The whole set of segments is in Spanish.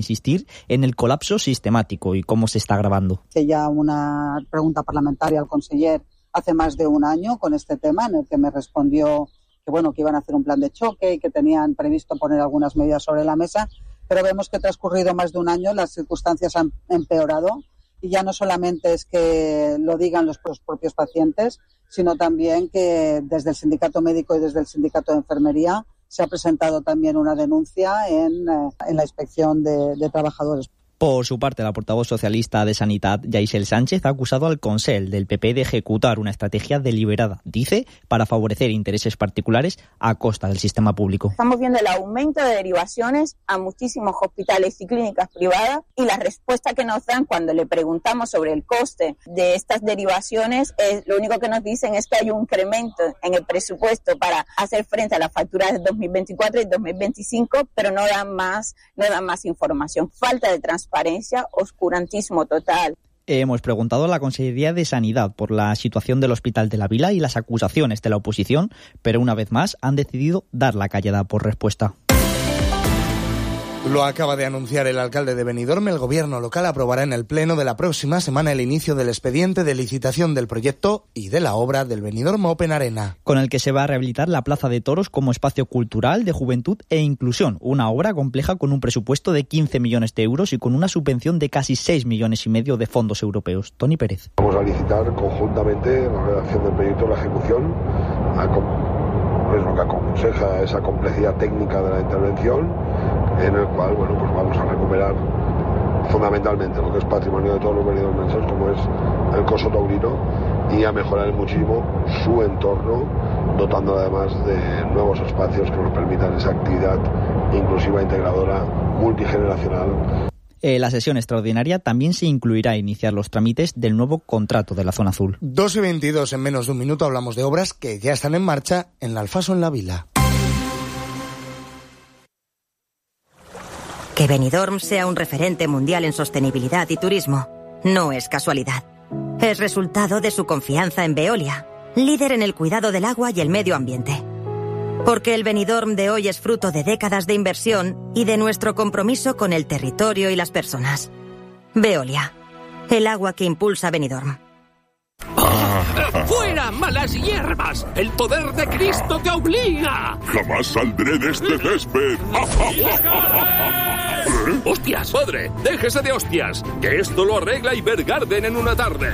insistir en el colapso sistemático y cómo se está agravando. Hice ya una pregunta parlamentaria al conseller hace más de un año con este tema, en el que me respondió que iban a hacer un plan de choque y que tenían previsto poner algunas medidas sobre la mesa, pero vemos que transcurrido más de un año las circunstancias han empeorado y ya no solamente es que lo digan los propios pacientes, sino también que desde el sindicato médico y desde el sindicato de enfermería se ha presentado también una denuncia en la inspección de trabajadores. Por su parte, la portavoz socialista de Sanidad, Yaisel Sánchez, ha acusado al Consell del PP de ejecutar una estrategia deliberada, dice, para favorecer intereses particulares a costa del sistema público. Estamos viendo el aumento de derivaciones a muchísimos hospitales y clínicas privadas y la respuesta que nos dan cuando le preguntamos sobre el coste de estas derivaciones, lo único que nos dicen es que hay un incremento en el presupuesto para hacer frente a las facturas de 2024 y 2025, pero no dan más información. Falta de transparencia, oscurantismo total. Hemos preguntado a la Consejería de Sanidad por la situación del Hospital de la Vila y las acusaciones de la oposición, pero una vez más han decidido dar la callada por respuesta. Lo acaba de anunciar el alcalde de Benidorm. El gobierno local aprobará en el pleno de la próxima semana el inicio del expediente de licitación del proyecto y de la obra del Benidorm Open Arena, con el que se va a rehabilitar la Plaza de Toros como espacio cultural, de juventud e inclusión. Una obra compleja con un presupuesto de 15 millones de euros y con una subvención de casi 6,5 millones de fondos europeos. Tony Pérez. Vamos a licitar conjuntamente la redacción del proyecto y la ejecución, es lo que aconseja esa complejidad técnica de la intervención, en el cual vamos a recuperar fundamentalmente lo que es patrimonio de todos los benidormenses, como es el Coso Taurino, y a mejorar muchísimo su entorno, dotando además de nuevos espacios que nos permitan esa actividad inclusiva, integradora, multigeneracional. La sesión extraordinaria también se incluirá iniciar los trámites del nuevo contrato de la zona azul. 2:22, en menos de un minuto hablamos de obras que ya están en marcha en la Alfaso, en la Vila. Que Benidorm sea un referente mundial en sostenibilidad y turismo no es casualidad. Es resultado de su confianza en Veolia, líder en el cuidado del agua y el medio ambiente. Porque el Benidorm de hoy es fruto de décadas de inversión y de nuestro compromiso con el territorio y las personas. Veolia, el agua que impulsa Benidorm. ¡Fuera, malas hierbas! ¡El poder de Cristo te obliga! ¡Jamás saldré de este césped! ¡Hostias, padre! ¡Déjese de hostias! ¡Que esto lo arregla Ibergarden en una tarde!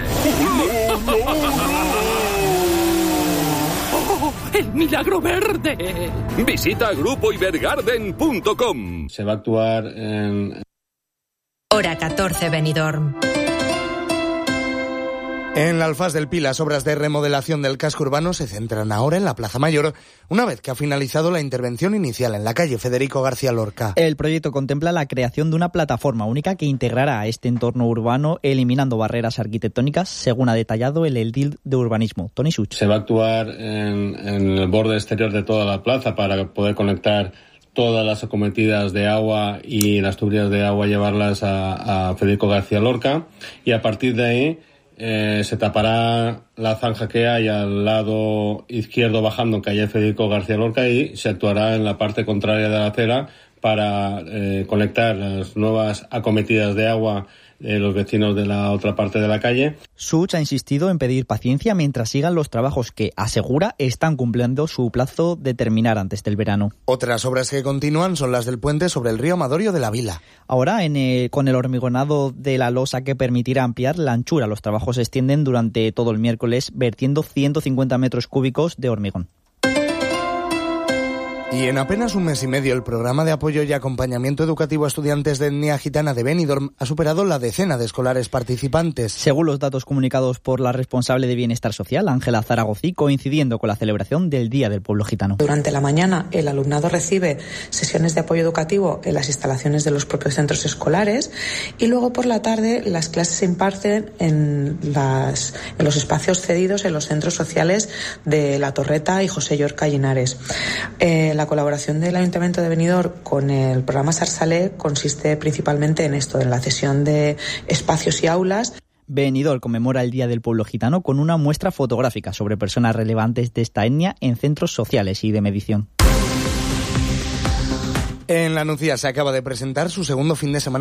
¡Oh, el milagro verde! Visita grupoibergarden.com. Se va a actuar en... Hora 14, Benidorm. En la Alfaz del Pi, las obras de remodelación del casco urbano se centran ahora en la Plaza Mayor, una vez que ha finalizado la intervención inicial en la calle Federico García Lorca. El proyecto contempla la creación de una plataforma única que integrará a este entorno urbano, eliminando barreras arquitectónicas, según ha detallado el edil de urbanismo, Toni Such. Se va a actuar en el borde exterior de toda la plaza para poder conectar todas las acometidas de agua y las tuberías de agua, llevarlas a Federico García Lorca, y a partir de ahí se tapará la zanja que hay al lado izquierdo bajando calle Federico García Lorca, y se actuará en la parte contraria de la acera para conectar las nuevas acometidas de agua de los vecinos de la otra parte de la calle. Such ha insistido en pedir paciencia mientras sigan los trabajos que, asegura, están cumpliendo su plazo de terminar antes del verano. Otras obras que continúan son las del puente sobre el río Amadorio de la Vila. Ahora, con el hormigonado de la losa que permitirá ampliar la anchura, los trabajos se extienden durante todo el miércoles, vertiendo 150 metros cúbicos de hormigón. Y en apenas un mes y medio, el programa de apoyo y acompañamiento educativo a estudiantes de etnia gitana de Benidorm ha superado la decena de escolares participantes. Según los datos comunicados por la responsable de Bienestar Social, Ángela Zaragozí, coincidiendo con la celebración del Día del Pueblo Gitano. Durante la mañana, el alumnado recibe sesiones de apoyo educativo en las instalaciones de los propios centros escolares, y luego por la tarde las clases se imparten en los espacios cedidos en los centros sociales de La Torreta y José Llorca Linares. La colaboración del Ayuntamiento de Benidorm con el programa Sarsalé consiste principalmente en esto, en la cesión de espacios y aulas. Benidorm conmemora el Día del Pueblo Gitano con una muestra fotográfica sobre personas relevantes de esta etnia en centros sociales y de medición. En La Nucía se acaba de presentar su segundo fin de semana